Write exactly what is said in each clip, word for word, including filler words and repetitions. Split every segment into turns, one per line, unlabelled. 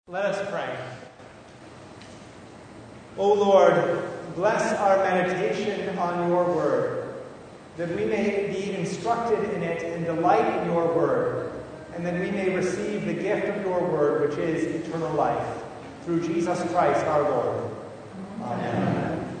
Let us pray. O Lord, bless our meditation on your word, that we may be instructed in it and delight in your word, and that we may receive the gift of your word, which is eternal life, through Jesus Christ our Lord. Amen.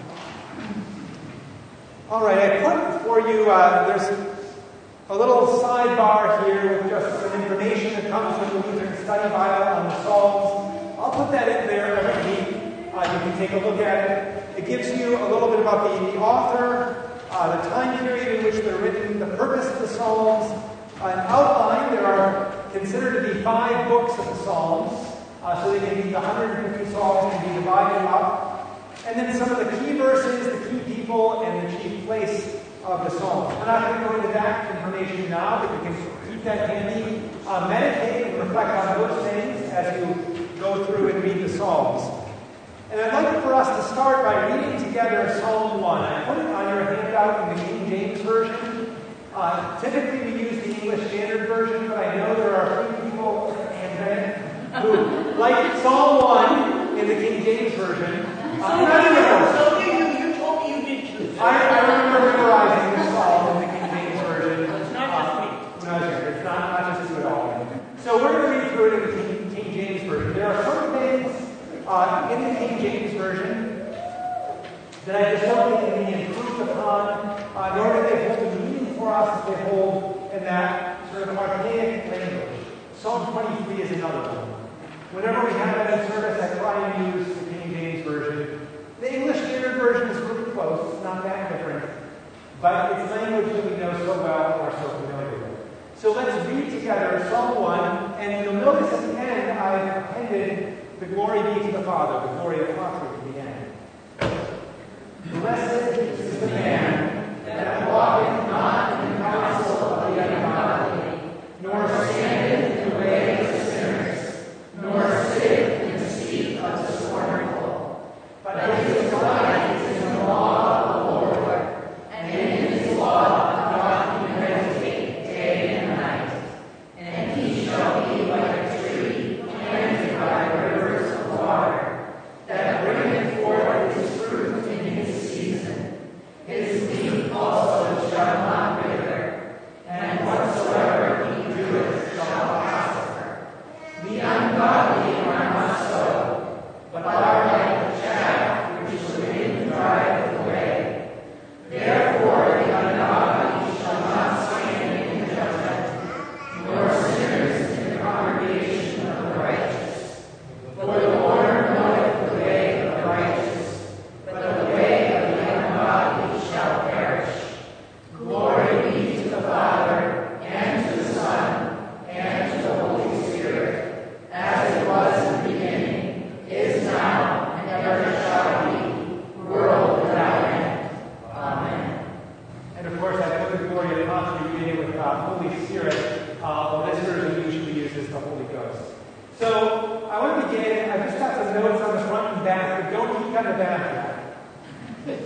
All right, I put before you, uh, there's a little sidebar here with just some information that comes with the Lutheran Study Bible on the Psalms. I'll put that in there every week. Uh, you can take a look at it. It gives you a little bit about the, the author, uh, the time period in which they're written, the purpose of the Psalms. Uh, an outline, there are considered to be five books of the Psalms, uh, so they can be one hundred fifty Psalms can be divided up. And then some of the key verses, the key people, and the chief place of the Psalms. We're not going to go into that information now, but you can keep that handy. Uh, meditate and reflect on those things as you go through and read the Psalms. And I'd like for us to start by reading together Psalm one. I put it on your handout in the King James Version. Uh, typically we use the English Standard Version, but I know there are a few people and who like Psalm one in the King James Version. Uh,
so you, you, you told me you did too.
I, I remember memorizing this psalm in the King James Version.
It's not just me.
No, sure. It's not, not just you at all. So we're going to read through it in the King, King James Version. There are some things uh, in the King James Version that I just don't think can be improved upon, uh, nor do they hold the meaning for us that they hold in that sort of archaic language. Psalm twenty-three is another one. Whenever we have that in service, I try and use the King James Version. The English Standard Version is really close. It's not that different. But it's language that we know so well and are so familiar with. So let's read together Psalm one. And you'll notice at the end, I've appended the glory be to the Father, the glory of the Father to the end. Blessed is the man that walketh not in the counsel of the ungodly, nor standeth in the way of sinners, nor sitteth in the seat of the scornful. But his delight is in the law of the Lord, and in his law doth he meditate day and night. And he shall be like a tree planted by rivers of water, that bringeth forth his fruit in his season. His leaf also shall not wither, and whatsoever he doeth shall prosper. The ungodly are not so, but are like the chaff which the wind driveth away. Therefore the ungodly shall not stand in judgment, nor sinners in the congregation of the righteous. For the Lord knoweth the way of the righteous, but the way of the ungodly shall perish. Glory be to the Father, and to the Son, and to the Holy Spirit, as it was in the beginning, is now, and ever shall be, world without end. Amen. And of course, I put the glory of God to begin with uh, Holy Spirit. Uh, well, this version usually uses the Holy Ghost. So I want to begin. I just got some notes on the front and back, but don't peek on the back yet.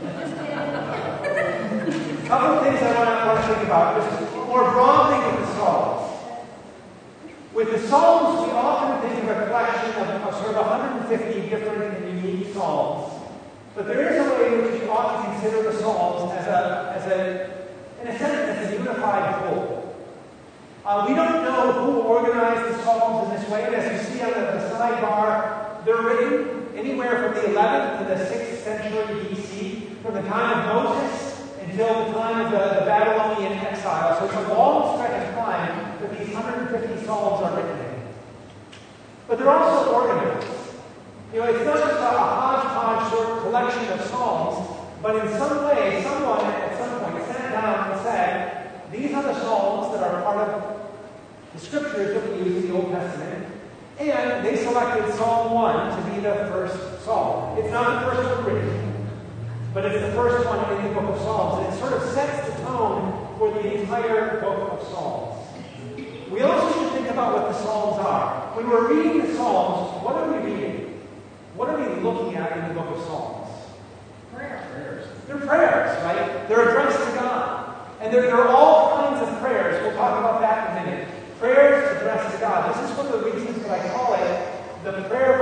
A couple of things I want to, want to think about, just more broadly with the Psalms. With the Psalms, we often think of a collection of, of sort of one hundred fifty different and unique Psalms. But there is a way in which we ought to consider the Psalms as a, as a, in a sense, as a unified whole. Uh, we don't know who organized the Psalms in this way, and as you see on the, the sidebar, they're written anywhere from the eleventh to the sixth century B C, from the time of Moses until the time of the, the Babylonian exile. So it's a long stretch of time that these one hundred fifty Psalms are written in. But they're also organized. You know, it's not just a, a hodgepodge sort of collection of Psalms, but in some way, someone at some point sat down and said, these are the Psalms that are part of the scriptures that we use in the Old Testament. And they selected Psalm one to be the first psalm. It's not the first one written, but it's the first one in the book of Psalms. And it sort of sets the tone for the entire book of Psalms. We also should think about what the Psalms are. When we're reading the Psalms, what are we reading? What are we looking at in the book of Psalms? Prayers. They're prayers, right? They're addressed to God. And there, there are all kinds of prayers. We'll talk about that in a minute. Prayers addressed to God. This is one of the reasons that I call it the prayer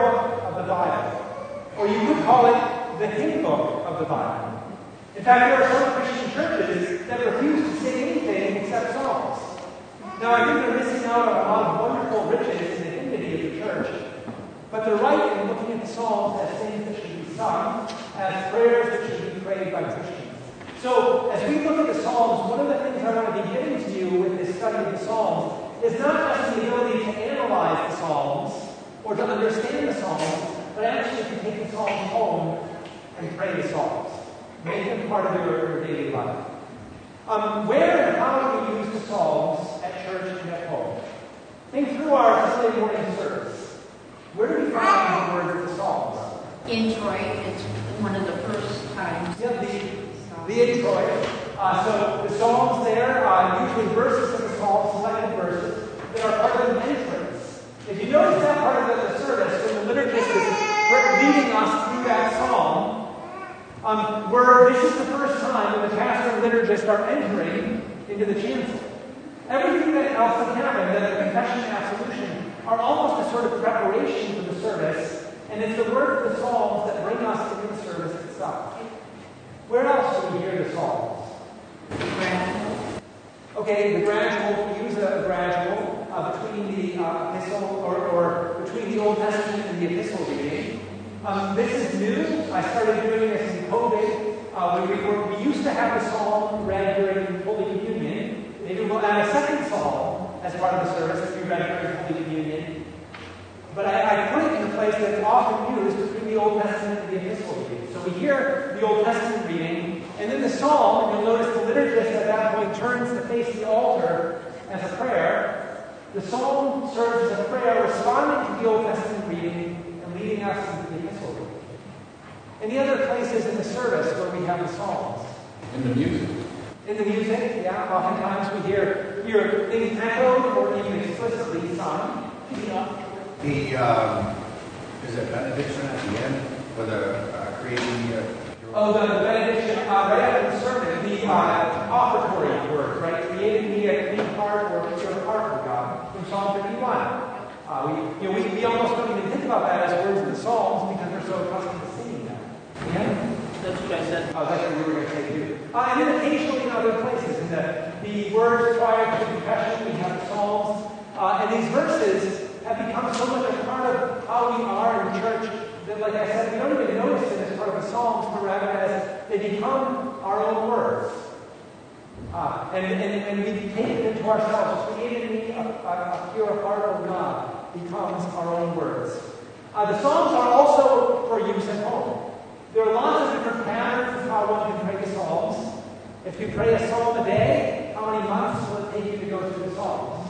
call it the hymn book of the Bible. In fact, there are some Christian churches that refuse to sing anything except songs. Now, I think they're missing out on a lot of wonderful riches in the hymnody of the church, but they're right in looking at the Psalms as things that should be sung, as prayers that should be prayed by Christians. So, as we look at the Psalms, one of the things I want to be giving to you with this study of the Psalms is not just the ability to analyze the Psalms or to understand the Psalms, but actually to take the Psalms home and pray the Psalms. Make them part of your, your daily life. Um, where and how do we use the Psalms at church and at home? Think through our Sunday morning service. Where do we find the words of the Psalms?
Introit, it's one of the first times.
Yeah, the, the introit. Uh, so the Psalms there, uh, usually verses of the Psalms, selected verses, that are part of the entrance. If you notice that part of the, the service, when the liturgist is leading us through that psalm, um, where this is the first time when the pastor and liturgist are entering into the chancel. Everything that else has happened, that the confession and absolution, are almost a sort of preparation for the service, and it's the words of the Psalms that bring us into the service itself. Where else do we hear the Psalms?
Gradual.
Okay, the gradual, we use a gradual uh, between the uh, epistle, or, or between the Old Testament and the epistle reading. Um, this is new. I started doing this in COVID. Uh, when we, were, we used to have the psalm read during Holy Communion. Maybe we'll add a second psalm as part of the service if we read during Holy Communion. But I, I put it in a place that's often used between the Old Testament and the epistle reading. So we hear the Old Testament reading, and then the psalm, and you'll notice the liturgist at that point turns to face the altar as a prayer. The psalm serves as a prayer responding to the Old Testament reading and leading us into the epistle reading. And the other places in the service where we have the psalms.
In the music.
In the music, yeah. Oftentimes we hear, hear things echoed or even explicitly sung. Yeah.
The, um, is it benediction at the end for the uh, creating the... Uh,
Oh, the, the benediction, uh, right after the sermon, the uh, offertory words, right? Created me a clean heart or a pure heart for God, from Psalm fifty-one. Uh, we, you know, we, we almost don't even think about that as words of the Psalms because we're so accustomed to singing them. Yeah?
That's what I said.
Oh, that's what we were going to say too. Uh, and then occasionally in other places, in the, the words prior to confession, we have the Psalms. Uh, and these verses have become so much a part of how we are in church that, like I said, we don't even notice it as part of the Psalms, but rather as they become our own words. Uh, and, and, and we take it into ourselves. Created me a, a, a pure heart, O God, becomes our own words. Uh, the Psalms are also for use at home. There are lots of different patterns of how one can pray the Psalms. If you pray a psalm a day, how many months will it take you to go through the Psalms?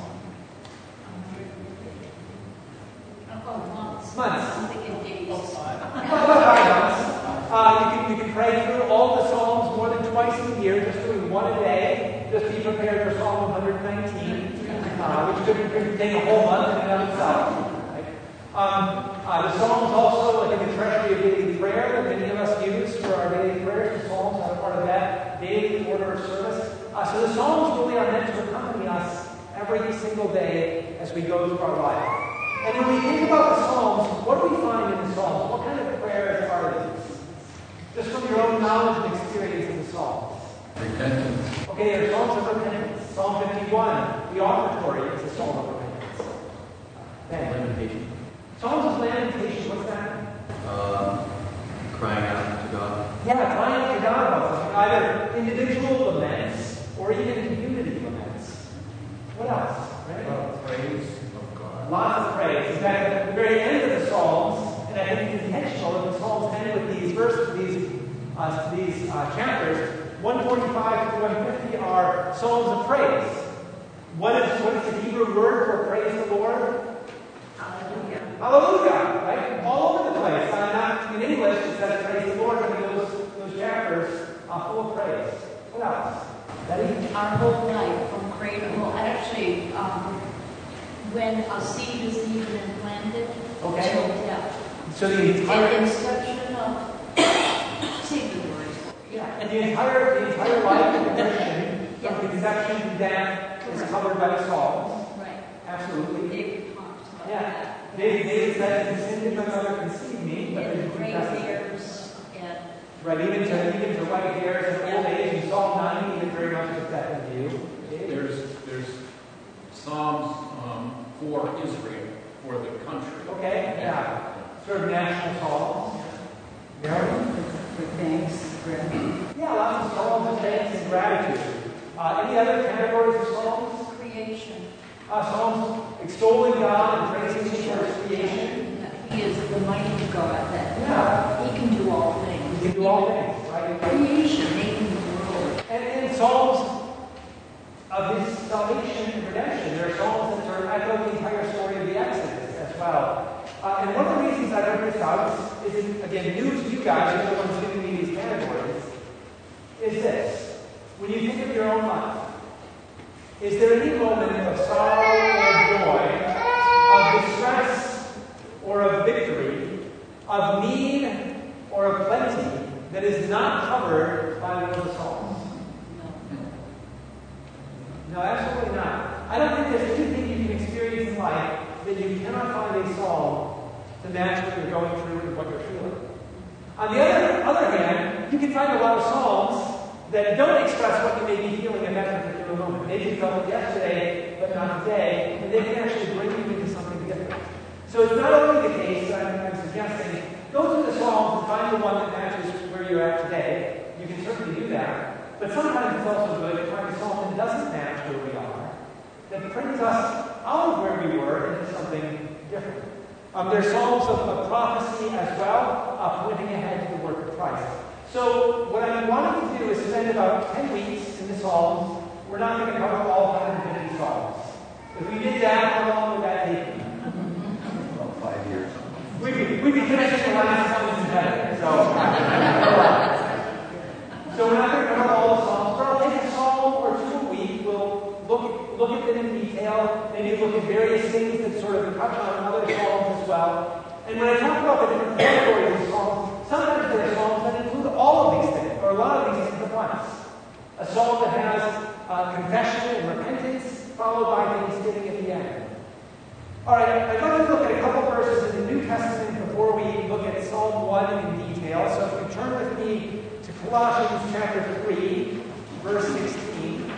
Oh, months.
Months.
I'm thinking days.
About five months. Uh, you, can, you can pray through all the Psalms more than twice a year, just doing one a day. Just be prepared for Psalm one nineteen, uh, which could, could take a whole month in and of itself. Right? Um, uh, the Psalms also, like in the treasury of daily prayer that many of us use for our daily prayers, the Psalms are part of that daily order of service. Uh, so the Psalms really are meant to accompany us every single day as we go through our life. And when we think about the Psalms, what do we find in the Psalms? What kind of prayers are these? Just from your own knowledge and experience of the Psalms.
repentance.
Okay, there are Psalms of repentance. Psalm fifty-one, the offertory, is a psalm of repentance. Okay.
Lamentation.
Psalms of lamentation, what's that?
Uh, crying out to God.
Yeah, crying out to God about something. Either individual laments or even community laments. What else? Right?
Well, praise of God.
Lots of praise. In fact, at the very end of the Psalms, and I think it's intentional that the Psalms end with these verses, these uh, these uh, chapters, one forty-five to one fifty are Psalms of praise. What is what is the Hebrew word for praise the Lord?
Hallelujah.
Hallelujah, right? All over the place. Uh, not in English, it says praise the Lord, but in those, those chapters are full of praise. What else? Betty?
Our whole life from cradle. Well, actually, um, when a seed is even planted
Okay.
till death.
So the
And
entire
inception of say the word.
yeah, and the entire the entire life of the Christian, from conception to death, is covered by the Psalms.
Right.
Absolutely.
David talks about
Yeah.
that.
David, David said, "In sin did my mother conceive me, but
In
did
the gray
confess it."
hairs.
Right, even to, even to white hairs and old age, and Psalm ninety even very much puts that in view.
There's, there's Psalms um, for Israel, for the country.
Okay, yeah. Sort of national psalms. Marilyn?
For thanks, gratitude.
Yeah, lots of psalms of thanks and gratitude. Uh, any other categories of psalms?
Creation.
Uh, psalms extolling God and praising Him for His creation.
He is the mighty God that
Yeah.
He can do all things.
He can do all things, right?
Creation, making the world.
And, and psalms of His salvation and redemption. There are psalms that sort of echo the entire story of the Exodus as well. Uh, and one of the reasons I bring this out is, is, again, new to you guys, you're the ones giving me these categories, is this. When you think of your own life, is there any moment of sorrow or joy, of distress or of victory, of need or of plenty that is not covered by one of the Psalms? No, absolutely not. I don't think there's anything you can experience in life that you cannot find a psalm to match what you're going through and what you're feeling. On the other, other hand, you can find a lot of psalms that don't express what you may be feeling at that particular moment. Maybe you felt it yesterday, but not today, and they can actually bring you into something different. So it's not only the case, I'm, I'm suggesting, go through the psalms and find the one that matches where you're at today. You can certainly do that. But sometimes it's also good to find a psalm that doesn't match where we are, that brings us out of where we were into something different. Um, there's psalms of, of prophecy as well, uh, pointing ahead to the work of Christ. So what I'm wanting to do is spend about ten weeks in the Psalms. We're not going to cover all one hundred fifty Psalms. If we did that, how long would that take?
About five years.
We'd be, we'd be finishing the last Psalms in heaven. So, so we're not going to cover all the Psalms, but I'll take a Psalm or two a week. We'll look, look at them in detail, maybe look at various things that sort of touch on other Psalms as well. And when I talk about the different categories of Psalms, sometimes there are Psalms that include all of these things, or a lot of these things at once. A psalm that has uh, confession and repentance, followed by thanksgiving at the end. All right, I'd like to look at a couple verses in the New Testament before we look at Psalm one in detail. So if you turn with me to Colossians chapter three, verse sixteen.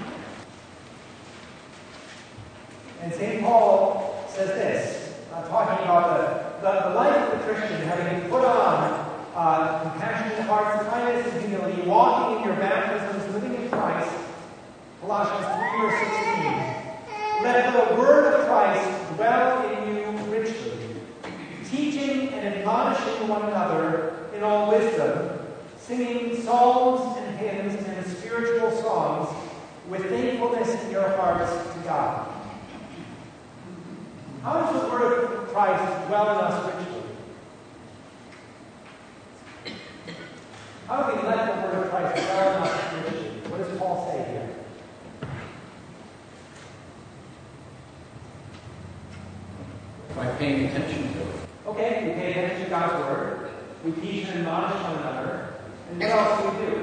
And Saint Paul says this, uh, talking about the, the, the life of the Christian, having put on Uh, compassionate hearts, kindness, and humility, walking in your baptisms, living in Christ. Colossians three, verse sixteen. Let the word of Christ dwell in you richly, teaching and admonishing one another in all wisdom, singing psalms and hymns and spiritual songs with thankfulness in your hearts to God. How does the word of Christ dwell in us richly? How do we let the word of Christ dwell in us richly? What does Paul say here?
By paying attention to it.
Okay, we pay attention to God's word. We teach and admonish one another. And what else do we do?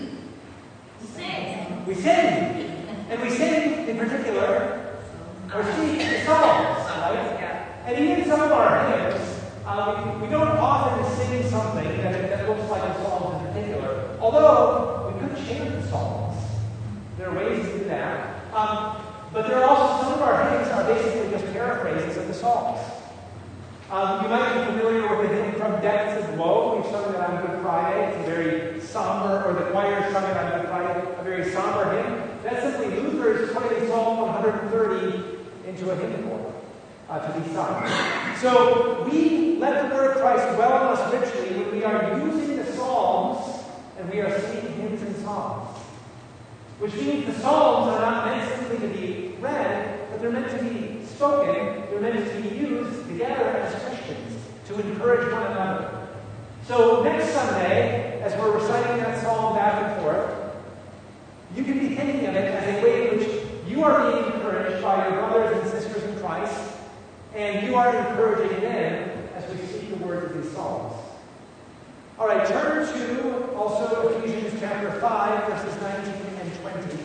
Sing.
We sing. And we sing, in particular, or sing the psalms, right? And even some of our hymns, uh, we, we don't often sing something that, that looks like a psalm in particular. Although, we could chant the psalms. There are ways to do that. Um, but there are also, some of our hymns are basically just paraphrases of the psalms. Um, you might be familiar with the hymn From Depths of Woe. We've sung that on Good Friday. It's a very somber, or the choir sung it on Good Friday, a very somber hymn. That's simply Luther's putting Psalm one hundred thirty into a hymnal uh, to be sung. So we let the word of Christ dwell in us richly when we are using the Psalms and we are singing hymns and songs. Which means the Psalms are not meant simply to be read, but they're meant to be spoken, they're meant to be used together as Christians to encourage one another. So next Sunday, as we're reciting that psalm back and forth, you can be thinking of it as a way in which you are being encouraged by your brothers and sisters in Christ, and you are encouraging them as we speak the words of these psalms. All right, turn to also Ephesians chapter five, verses nineteen and twenty.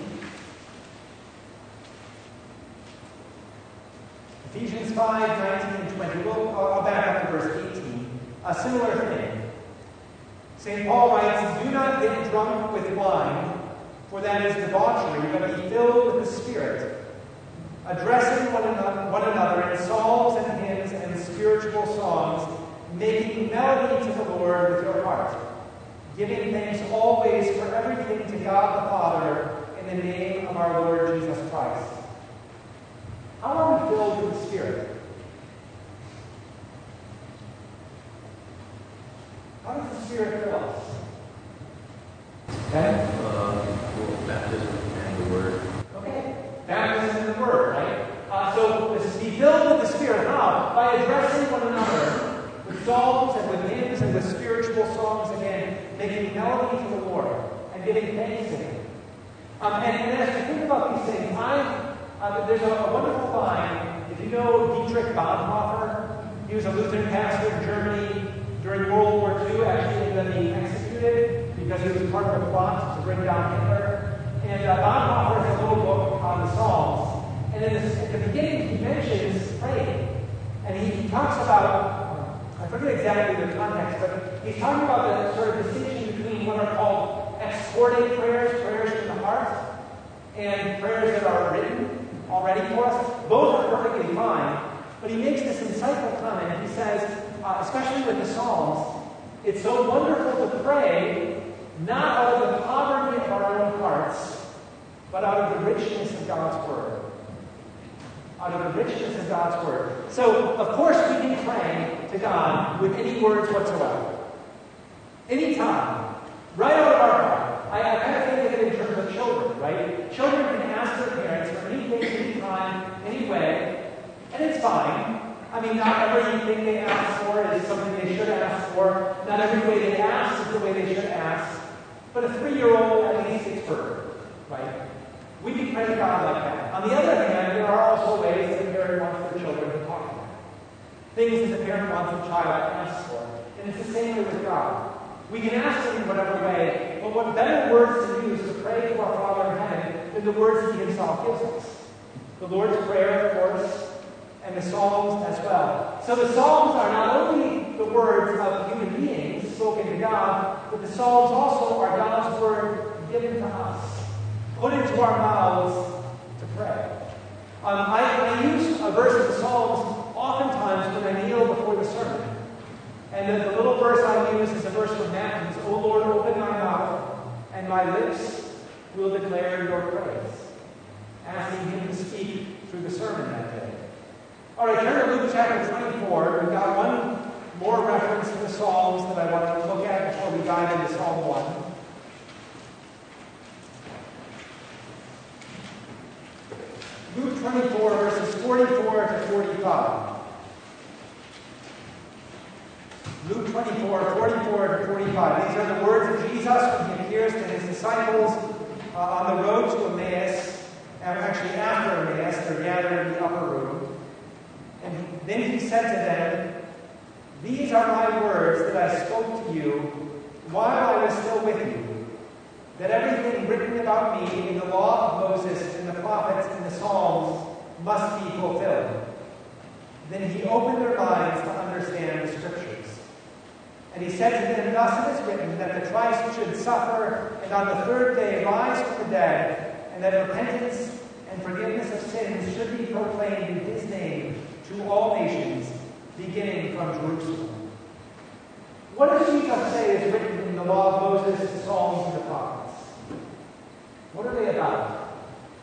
Ephesians five, nineteen and twenty. We'll, I'll back up to verse eighteen. A similar thing. Saint Paul writes, "Do not get drunk with wine, for that is debauchery, but be filled with the Spirit, addressing one another, one another in psalms and hymns and spiritual songs, making melody to the Lord with your heart, giving thanks always for everything to God the Father in the name of our Lord Jesus Christ." How are we filled with the Spirit? How does the Spirit fill us? Okay?
Uh, well, baptism and the Word.
Okay. Baptism and the Word, right? Uh, so this is be filled with the Spirit. How? By addressing one another with psalms and with hymns and with spiritual songs, again, making melody to the Lord and giving thanks to Him. Um, and, and as we think about these things, I, uh, there's a, a wonderful line. If you know Dietrich Bonhoeffer, he was a Lutheran pastor in Germany during World War Two, actually ended up being executed because he was part of a plot to bring down Hitler. And uh, Bonhoeffer has a little book on the Psalms. And in this, at the beginning, he mentions praying. And he, he talks about, I forget exactly the context, but he's talking about the sort of distinction between what are called exhorting prayers, prayers from the heart, and prayers that are written already for us. Both are perfectly fine. But he makes this insightful comment. He says, uh, especially with the Psalms, it's so wonderful to pray not out of the poverty of our own hearts, but out of the richness of God's Word. Out of the richness of God's Word. So, of course, we can pray to God with any words whatsoever. Anytime. Right out of our heart. I, I kind of think of it in terms of children, right? Children can ask their parents for anything, anytime, any way, and it's fine. I mean, not everything they ask for is something they should ask for. Not every way they ask is the way they should ask. But a three-year-old, at least, it's perfect, right? We can pray to God like that. On the other hand, there are also ways that the parent wants their children to talk about. Things that the parent wants the child to ask for. And it's the same way with God. We can ask Him in whatever way, but what better words to use to pray to our Father in heaven than the words that He Himself gives us? The Lord's Prayer, of course, and the Psalms as well. So the Psalms are not only the words of human beings spoken to God, but the Psalms also are God's Word given to us, put into our mouths to pray. Um, I, I use a verse of the Psalms oftentimes when I kneel before the sermon. And the, the little verse I use is a verse from Matthew. "O Lord, open my mouth, and my lips will declare your praise." Asking Him to speak through the sermon that day. All right, turn to Luke chapter twenty-four. We've got one more reference to the Psalms that I want to look at before we dive into Psalm one. Luke twenty-four, verses forty-four to forty-five. Luke twenty-four, forty-four to forty-five. These are the words of Jesus when He appears to His disciples uh, on the road to Emmaus. And actually, after Emmaus, they're gathered in the upper room. And then He said to them, "These are my words that I spoke to you while I was still with you, that everything written about me in the law of Moses and the prophets and the Psalms must be fulfilled." Then He opened their minds to understand the Scriptures. And He said to them, "Thus it is written, that the Christ should suffer, and on the third day rise from the dead, and that repentance and forgiveness of sins should be proclaimed in His name to all nations, beginning from Jerusalem." What does Jesus say is written in the law of Moses, the Psalms, and the prophets? What are they about?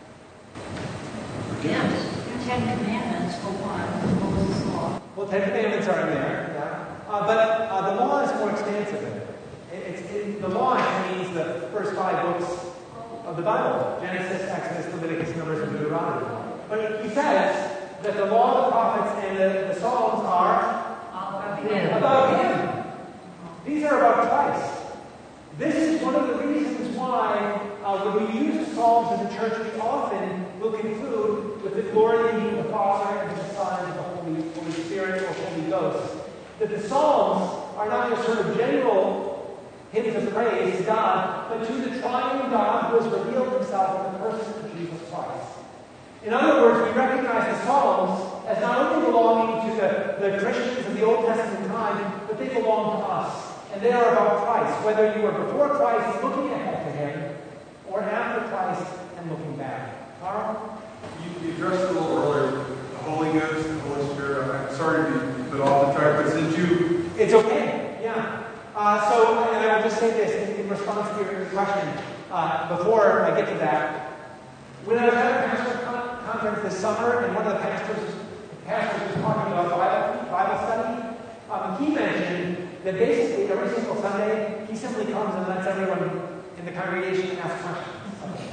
Yes, Ten Commandments for one, Moses' law.
Well, Ten Commandments are in there, yeah. Uh, but uh, the law is more expansive than it. It's, it, the law means the first five books of the Bible: Genesis, Exodus, Leviticus, Numbers, and Deuteronomy. But He says that the law, the prophets, and the, the Psalms are
About Him.
about Him. These are about Christ. This is one of the reasons why uh, when we use the Psalms in the church, we often will conclude with the glory of the Father and the Son and the Holy, Holy Spirit or Holy Ghost. That the Psalms are not just sort of general hymns of praise to God, but to the triune God who has revealed Himself in the person of Jesus Christ. In other words, we recognize the Psalms as not only belonging to the, the Christians of the Old Testament time, but they belong to us. and they are about Christ, whether you are before Christ looking ahead to him, or after Christ and looking back. Carl?
You, you addressed it a little earlier, the Holy Ghost, the Holy Spirit. I'm sorry to be put off the track, but since you...
It's okay, yeah. Uh, so, and I will just say this in, in response to your question, uh, before I get to that. When I was at a pastor con- conference this summer, and one of the pastors, pastors was talking about Bible, Bible study, um, he mentioned that basically every single Sunday, he simply comes and lets everyone in the congregation ask questions. Okay.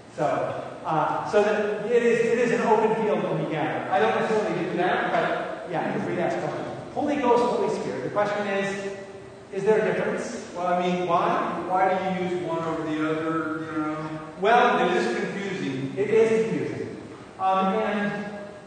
So, uh, so that it is it is an open field when we gather. I don't necessarily do that, but yeah, you're free to ask questions. Holy Ghost, Holy Spirit. The question is, is there a difference?
Well, I mean, why why do you use one over the other, you know?
Well,
it is confusing.
It is confusing. Um, and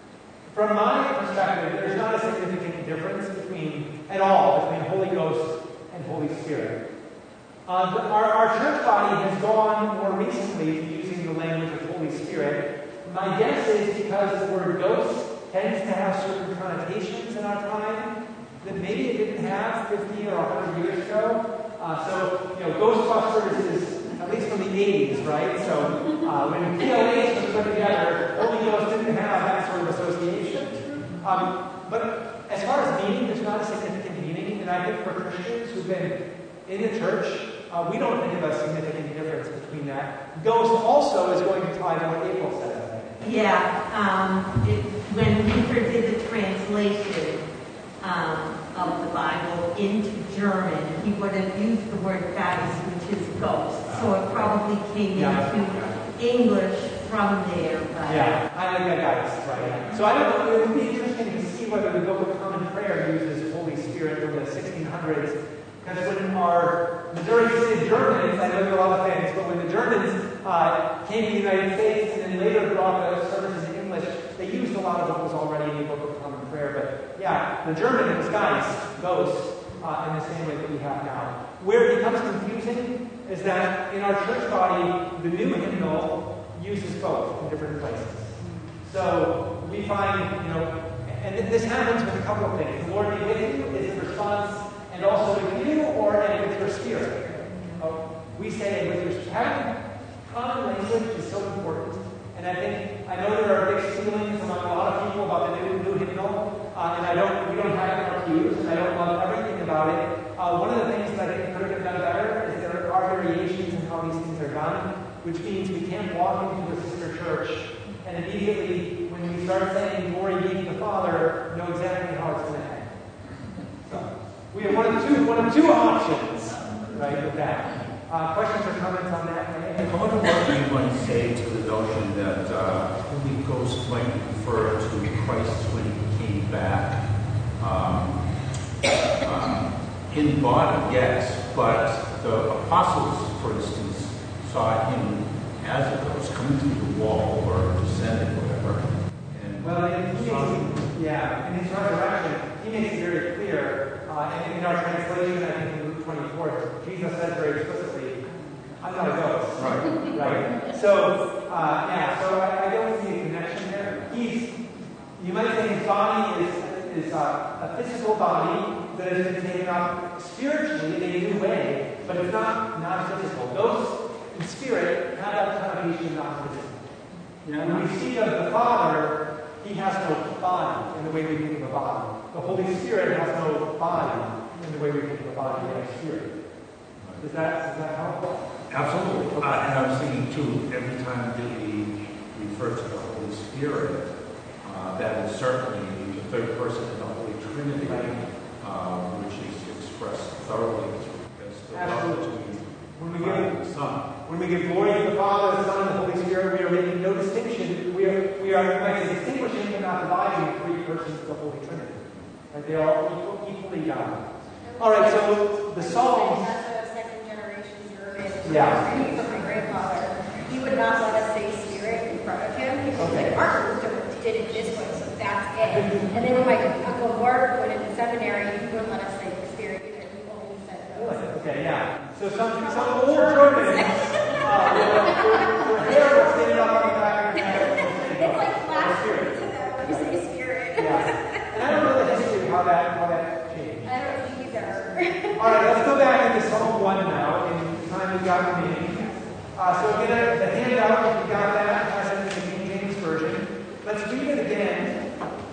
from my perspective, there's not a significant difference between, at all, between Holy Ghost and Holy Spirit. Uh, the, our, our church body has gone more recently to using the language of Holy Spirit. My guess is because the word ghost tends to have certain connotations in our time that maybe it didn't have fifty or one hundred years ago. Uh, so, you know, Ghostbusters is at least from the eighties, right? So, uh, when P L H was put together, Holy Ghost didn't have that sort of association. Um, but as far as meaning, there's not a significant meaning. And I think for Christians who've been in the church, uh, we don't think of a significant difference between that. Ghost also is going to tie to what April said, I think.
Yeah, um, it, when Luther did the translation um, of the Bible into German, he would have used the word Geist, which is ghost. So it probably came
Yeah.
into English from there. But
Yeah, I think that Geist, right. So I don't know, it would be interesting to see whether the Book of Common Prayer uses Holy Spirit from the sixteen hundreds. Because when our Missouri Synod Germans, I know there are a lot of things, but when the Germans uh, came to the United States and then later brought the services in English, they used a lot of what was already in the Book of Common Prayer. But yeah, the German was Geist, ghost, uh, in the same way that we have now. Where it becomes confusing is that in our church body, the new hymnal uses both in different places. So we find, you know, and this happens with a couple of things. The Lord be with you is the response, and also with you or and with your spirit. Uh, we say with your spirit. Having common language is so important. And I think, I know there are mixed feelings among a lot of people about the new, new hymnal, uh, and I don't, we don't have it in our pews, and I don't love everything about it. Uh, one of the things that I think could have been done better is there are variations in how these things are done, which means we can't walk into a sister church and immediately, when we start saying glory be to the Father, know exactly how it's going to end. So, we have one of two, one of two options, right, with that. Uh, questions or comments on that?
I wonder what you might say to the notion that uh, Holy Ghost might refer to Christ when he came back. Um, um, in body, yes, but the apostles, for instance, saw him as a ghost coming through the wall or descending, whatever. And
well, in, he makes it, yeah, in his resurrection, he makes it very clear. Uh, and in our translation, I think in Luke twenty-four, Jesus says very explicitly, I'm not a ghost.
Right.
Right. So, uh, yeah, so I, I don't see a connection there. He's, you might say his body is, is uh, a physical body that has been taken up spiritually in a new way, but it's not non-physical. Ghosts in spirit have that connotation of non-physical.
Yeah,
When we speak of the Father, he has no body in the way we think of a body. The Holy Spirit has no body in the way we think of a body and a spirit. Does that, does that help?
absolutely. Uh, and I was thinking, too, every time that we refer to the Holy Spirit, uh, that is certainly the third person in the Holy Trinity, uh, which is expressed thoroughly as the
Absolutely. When we
Father
give
and Son.
when we give glory to the Father, the Son, and the Holy Spirit, we are making no distinction. We are we are like distinguishing but not dividing the three persons of the Holy Trinity. Like they are all equal, equally God. All right, so the Psalms.
That's a second generation German.
Yeah.
Reading from my grandfather. He would not let us say spirit in front of him. He was like, Martin Luther did it this way, so that's it. And then when my Uncle Mark went into seminary, he wouldn't let us say spirit either. He only said
Really?
ghost.
Okay, yeah. So some some old Germans, uh, their hair was standing up on the back of their head.
It's like blasphemy to them when you say spirit.
Yeah. And I don't know the history of how that how that changed.
I don't know either.
All right, let's go back into Psalm one now, in the time we've got remaining. Uh, so get a, the handout, if you got that, has it in the King James Version. Let's read it again.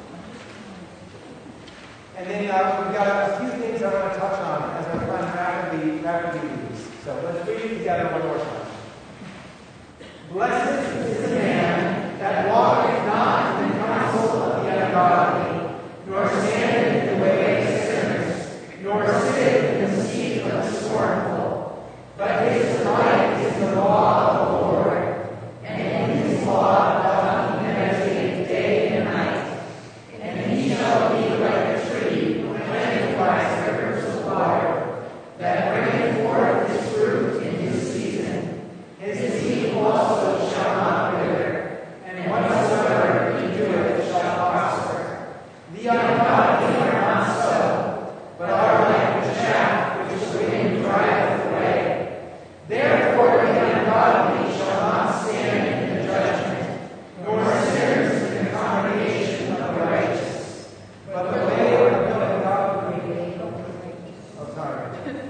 And then uh, we've got a few things I want to touch on as I try and rapidly, rapidly do these. So let's read it together one more time. Blessed is the man that walketh not in the counsel of the ungodly, nor standeth in the way of sinners, nor sitteth in the seat of the scornful. But his delight is the law of the Lord, and in his law doth he meditate day and night. And he shall be like a tree planted by rivers of water, that bringeth forth his fruit in his season. His seed also shall not wither, and whatsoever he doeth shall prosper. The ungodly are not so, but are like the chaff which the wind driveth away. Therefore the ungodly shall not stand in the judgment, nor sinners in the congregation of the righteous. But the way of the ungodly, oh sorry.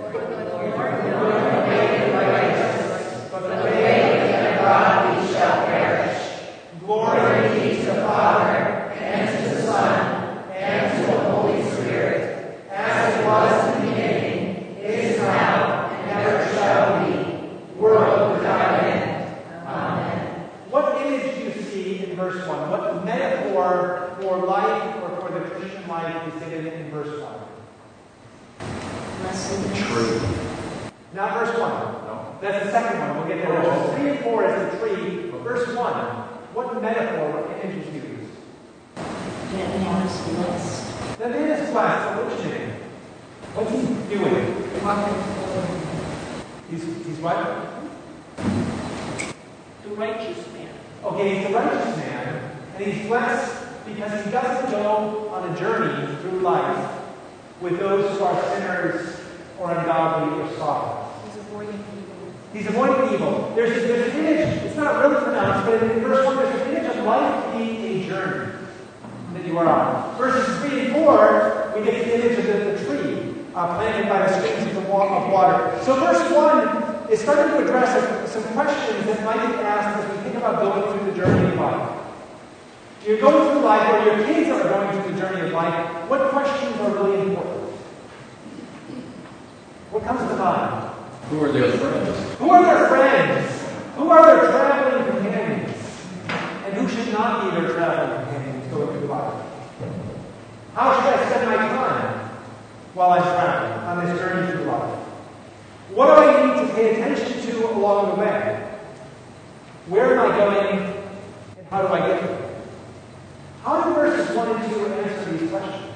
But the way of the ungodly shall perish. Glory be to the Father, and to the Son, and to the Holy Spirit, as it was in the beginning, is now, and ever shall be, world without end. Amen. What image do you see in verse one? What metaphor for life or for the Christian life is given in verse one?
Blessed.
Not verse one. No. That's the second one. We'll get there. Verses three and four is the tree. Verse one. What metaphor, what image is used?
That man is blessed.
The man is blessed. So which man? What's he doing? He's, he's what?
The righteous man.
Okay, he's the righteous man, and he's blessed because he doesn't go on a journey through life with those who are sinners or ungodly or soft.
He's avoiding evil.
He's avoiding evil. There's, there's an image, it's not really pronounced, but in verse one, there's an image of life being a journey that you are on. Verses three and four, we get the image of the, the tree uh, planted by the streams of, the wa- of water. So verse one is starting to address a, some questions that might be asked as we think about going through the journey of life. You're going through life, or your kids are going through the journey of life, what questions are really important? What comes to mind?
Who are their friends?
Who are their friends? Who are their traveling companions? And who should not be their traveling companions going through life? How should I spend my time while I'm traveling on this journey through life? What do I need to pay attention to along the way? Where am I going, and how do I get there? How do verses one and two answer these questions?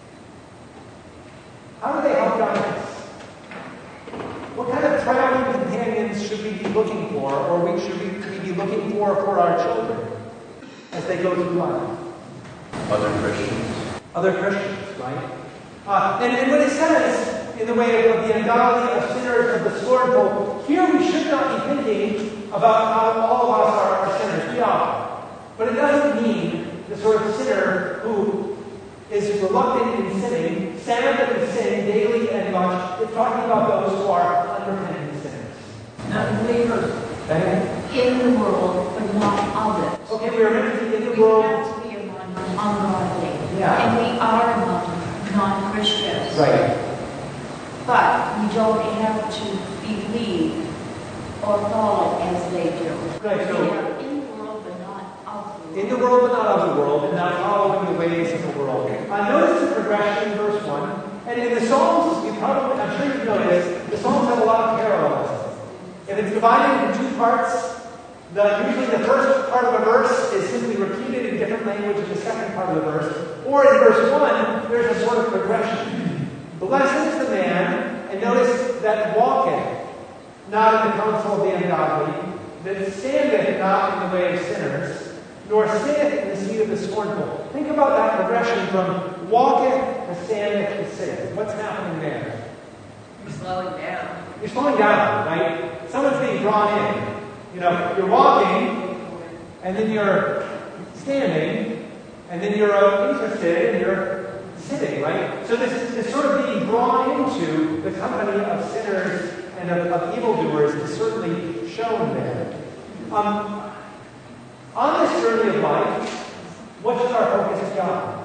How do they help guide us? What kind of traveling companions should we be looking for, or we should we, we be looking for for our children as they go through life?
Other Christians.
Other Christians, right? Uh, and, and when it says, in the way of the ungodly, of sinners, of the scornful, here we should not be thinking about how all of us are, are sinners. We are. But it doesn't mean the sort of sinner who is reluctant in sinning, sad in sin daily and much. It's talking about those who are unrepentant sinners.
Not believers.
In the world, but not of it.
Okay, we are meant to be in the
We
world.
have to be among ungodly.
Yeah.
And we are among non-Christians.
Right.
But we don't have to believe or follow as they do.
Right, so-
We are in the world, but not of the world.
In the world, but not of the world, and not following the ways of the world. Uh, notice the progression in verse one. And in the Psalms, you probably, I'm sure you've noticed, the Psalms have a lot of parallels. If it's divided into two parts, the, usually the first part of a verse is simply repeated in different language in the second part of the verse. Or in verse one, there's a sort of progression. Blessed is the man, and notice that walketh not in the counsel of the ungodly, that standeth not in the way of sinners, nor sitteth in the seat of the scornful. Think about that progression from walketh to standeth to sitteth. What's happening there?
You're slowing down.
You're slowing down, right? Someone's being drawn in. You know, you're walking, and then you're standing, and then you're uh, interested, and you're sitting, right? So this is sort of being drawn into the company of sinners and of, of evildoers is certainly shown there. Um, on this journey of life, what should our focus be on?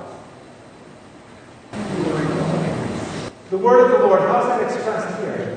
The word of the Lord. How's that expressed here?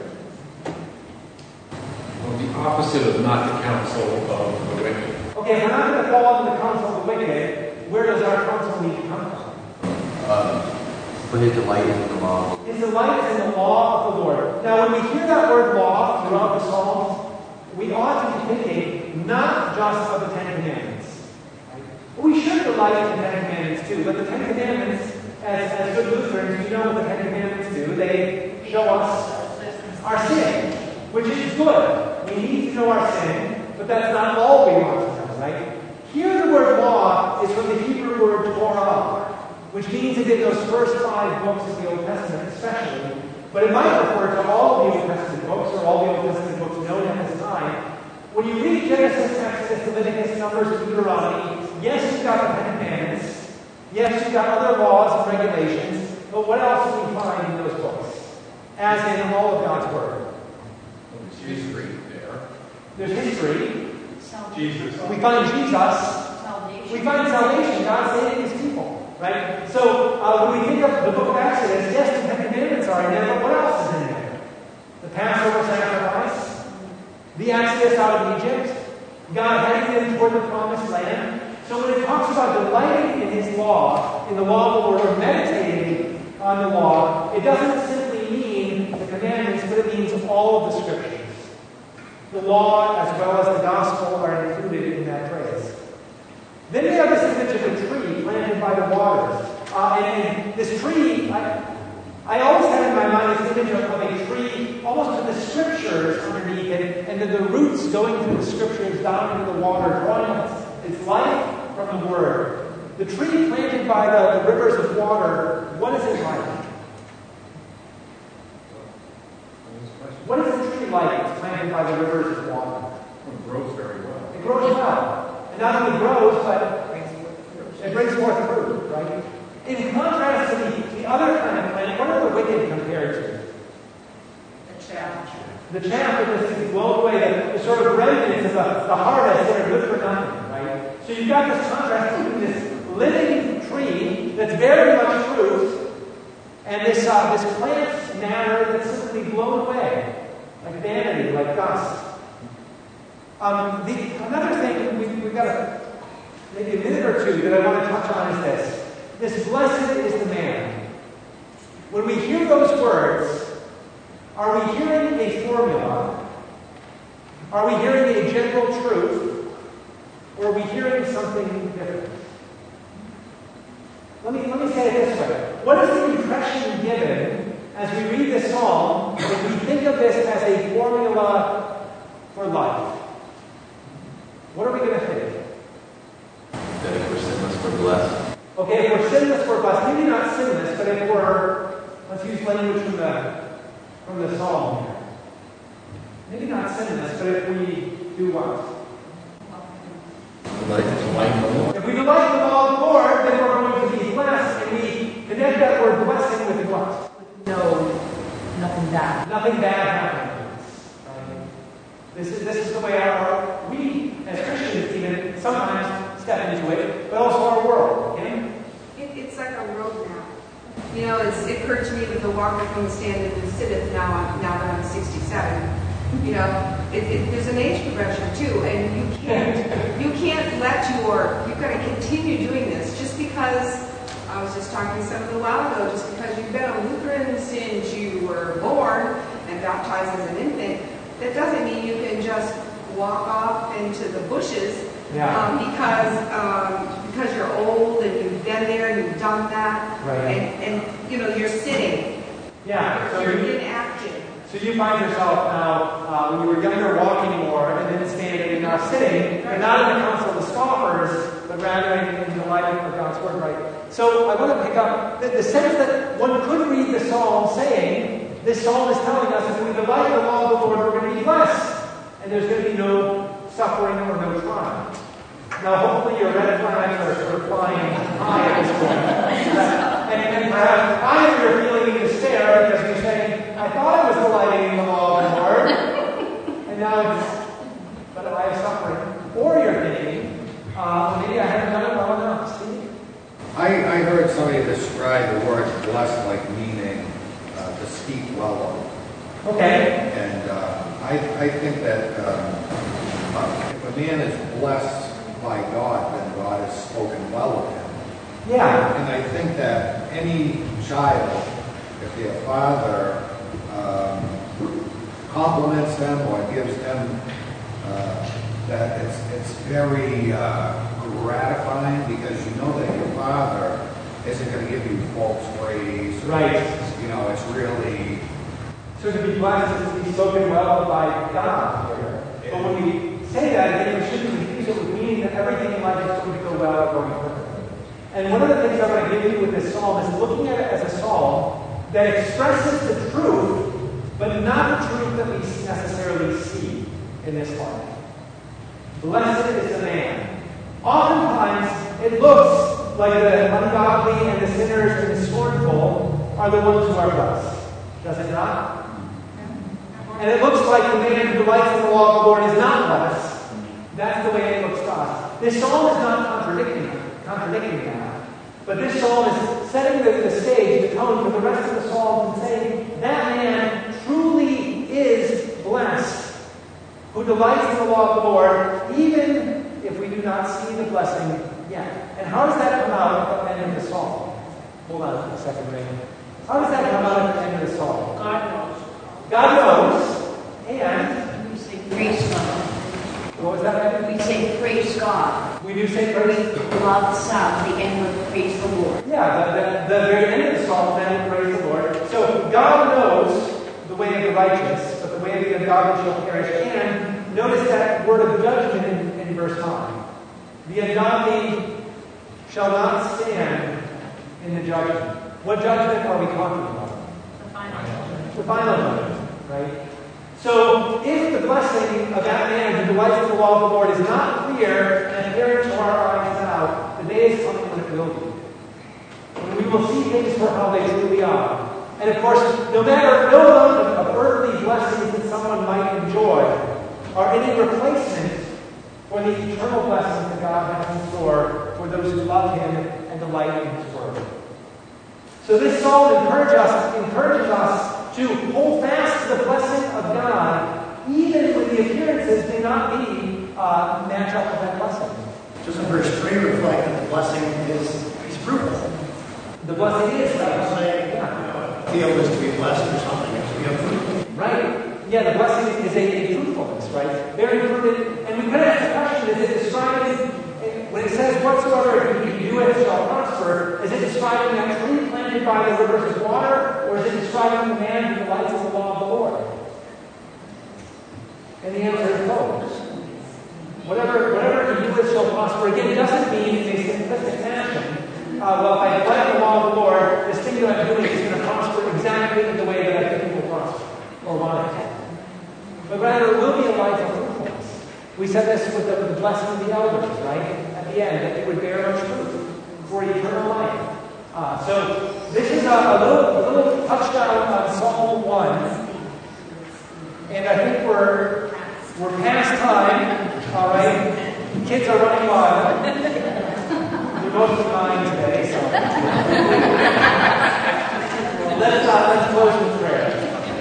Well, the opposite of not the counsel of the wicked.
Okay, if we're not going to fall into the counsel of the wicked, where does our counsel need to come from?
Uh, put his delight in the law.
His delight is in the law of the Lord. Now, when we hear that word law throughout the Psalms, we ought to be thinking not just of the Ten Commandments. We should delight in the Ten Commandments too, but the Ten Commandments, as, as good Lutherans, we know what the Ten Commandments do. They show us our sin, which is good. We need to know our sin, but that's not all we want to know, right? Here the word law is from the Hebrew word Torah, which means it in those first five books of the Old Testament especially, but it might refer to all of the Old Testament books or all the Old Testament books known at this time. When you read Genesis, Exodus, Leviticus, Numbers, and Deuteronomy, yes, you've got the Ten Commandments, yes, you've got other laws and regulations, but what else do we find in those books? As in all of God's Word.
Well, there's history there.
There's history.
Jesus.
We find Jesus.
Salvation.
We find salvation, God saving His people, right? So uh, when we think of the book of Exodus, yes, the Ten Commandments are in there, but what else is in there? The Passover sacrifice, the Exodus out of Egypt, God heading them toward the promised land. So when it talks about delighting in His law, in the law of the Lord, or meditating on the law, it doesn't simply mean the commandments, but it means all of the scriptures. The law as well as the gospel are included in that phrase. Then we have this image of a tree planted by the waters. Uh, and, and this tree, I, I always had in my mind this image of, of a tree almost with the scriptures underneath it, and then the roots going through the scriptures down into the water, drawing its life from the Word. The tree planted by the, the rivers of water, what is it like? What is the tree like that's planted by the rivers of water?
Well, it grows very well.
It grows well. And not only grows, but it brings forth fruit, right? In contrast to the, the other kind of plant, what are the wicked compared to?
The chaff.
The chaff that is blown away, the, the sort of remnants of the, the harvest that are good for nothing, right? So you've got this contrast between this living tree that's bearing much fruit and this uh, this plant matter that's simply blown away, like vanity, like dust. Um, the, another thing we, we've got a, maybe a minute or two that I want to touch on is this. This blessed is the man. When we hear those words, are we hearing a formula? Are we hearing a general truth? Or are we hearing something different? Let me, let me say it this way. What is the impression given as we read this psalm if we think of this as a formula for life? What are we going to think?
That if we're sinless, we're blessed.
Okay, if we're sinless, we're blessed. Maybe not sinless, but if we're, let's use language from the, from the psalm here. Maybe not sinless, but if we do what?
Like to like the Lord.
If we delight in the law of the Lord, then we're going to be blessed, and we connect that word blessing with what?
No, nothing bad.
Nothing bad happening to us. Right? This is this is the way our we as Christians even sometimes step into it, but also our world. Okay?
It, it's like a roadmap. You know, it's, it occurred to me that the walker can stand and sitteth now. I'm, now that I'm sixty-seven. You know, it, it, there's an age progression too, and you can't you can't let your you've got to continue doing this just because. I was just talking to someone a while ago. Just because you've been a Lutheran since you were born and baptized as an infant, that doesn't mean you can just walk off into the bushes.
Yeah.
Um, because um, because you're old and you've been there and you've done that,
Right.
and, and you know you're sitting.
Yeah. So
You're
you,
inactive.
so you find yourself now, uh, when you were younger, walking more, and then standing, and now sitting, and not in the council of the scoffers, but rather in, in the light of God's word, right? So I want to pick up the, the sense that one could read the psalm saying, this psalm is telling us if we delight in the law of the Lord, we're going to be blessed, and there's going to be no suffering or no trial. Now, hopefully your red flags are sort of flying high at this point. and, and perhaps either you're feeling in despair because you're saying, I thought I was delighting in the law of the Lord, and now it's, but I have suffering. Or you're thinking, uh, maybe I haven't done it well enough. Steve?
I, I heard somebody describe the word blessed like meaning uh, to speak well of.
Okay.
And uh, I, I think that um, uh, if a man is blessed by God, then God has spoken well of him.
Yeah.
And I think that any child, if their father um, compliments them or gives them, uh, that it's, it's very uh, gratifying because you know that your father isn't going to give you false praise.
Right.
You know, it's really...
So to be blessed is to be spoken well by God here. But when we say that, I think we shouldn't confuse it with meaning that everything in life is going to go well or going perfectly. And one of the things I want to give you with this psalm is looking at it as a psalm that expresses the truth, but not the truth that we necessarily see in this life. Blessed is the man. Oftentimes, it looks like the ungodly and the sinners and the scornful are the ones who are blessed. Does it not? And it looks like the man who delights in the law of the Lord is not blessed. That's the way it looks to us. This psalm is not contradicting, contradicting that. But this psalm is setting the, the stage, the tone for the rest of the psalm and saying that man truly is blessed, who delights in the law of the Lord, even if we do not see the blessing yet. And how does that come out at the end of the psalm? Hold on a second, Raymond. How does that come out at the end of the psalm?
God knows.
God knows, and
We say praise God.
what was that?
We say praise God.
We do say
We
praise.
love the sound, the end with praise the Lord.
Yeah, the, the, the very end of the psalm then praise the Lord. So God knows the way of the righteous, but the way of the ungodly shall perish. And notice that word of judgment in, in verse five. The ungodly shall not stand in the judgment. What judgment are we talking about?
The final judgment.
The final judgment, right? So, if the blessing of that man who delights in the law of the Lord is not clear and apparent to our eyes now, the day is coming when it will be. When we will see things for how they truly are. And of course, no matter no amount of earthly blessings that someone might enjoy are any replacement for the eternal blessings that God has in store for those who love Him and delight in His Word. So this psalm encourages us, encourages us to hold fast to the blessing of God, even when the appearances may not be uh, match up with that blessing.
Doesn't verse three reflect that the blessing is, is fruitful?
The blessing is, right?
It's like, yeah. Feel is to be blessed or something, it's to be fruitful.
Right. Yeah, the blessing is a, a fruitfulness, right? Very fruitful. And we could ask the question, is it describing, when it says, whatsoever you do it shall prosper, is it describing that tree planted by the rivers of water, or is it describing the man who delights in the law of the Lord? And the answer is both. Whatever, whatever you do it shall prosper. Again, it doesn't mean in a simplistic fashion, uh, well, if I delight in the law of the Lord, this thing that I'm doing is going to prosper exactly in the way that I think it will prosper, or want it to. But rather, it will be a life of fruitfulness. We said this with the, the blessing of the elders, right? At the end, that it would bear much fruit for eternal life. Uh, so this is a, a little, a little touchdown on Psalm one, and I think we're we're past time. All right, the kids are running wild. They're both mine today, so let's uh, let's close with prayer.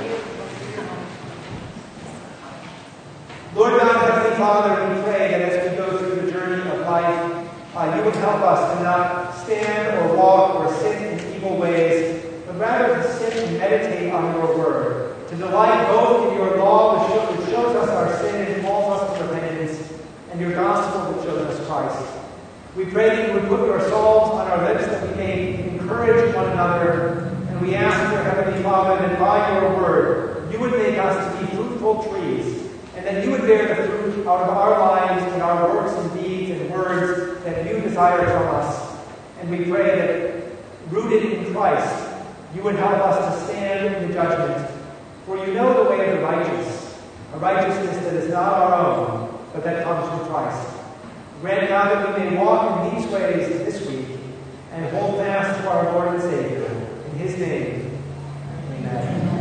Lord God, Heavenly Father, we pray that as we go through the journey of life, uh, you would help us to not stand or walk or sit in evil ways, but rather to sit and meditate on your word, to delight both in your law, which shows us our sin and calls us to repentance, and your gospel, which shows us Christ. We pray that you would put your psalms on our lips, that we may encourage one another, and we ask, dear Heavenly Father, that by your word, you would make us to be fruitful trees, and that you would bear the fruit out of our lives and our works and deeds and words that you desire from us. And we pray that, rooted in Christ, you would help us to stand in the judgment. For you know the way of the righteous, a righteousness that is not our own, but that comes from Christ. Grant, God, that we may walk in these ways this week, and hold fast to our Lord and Savior. In his name, amen.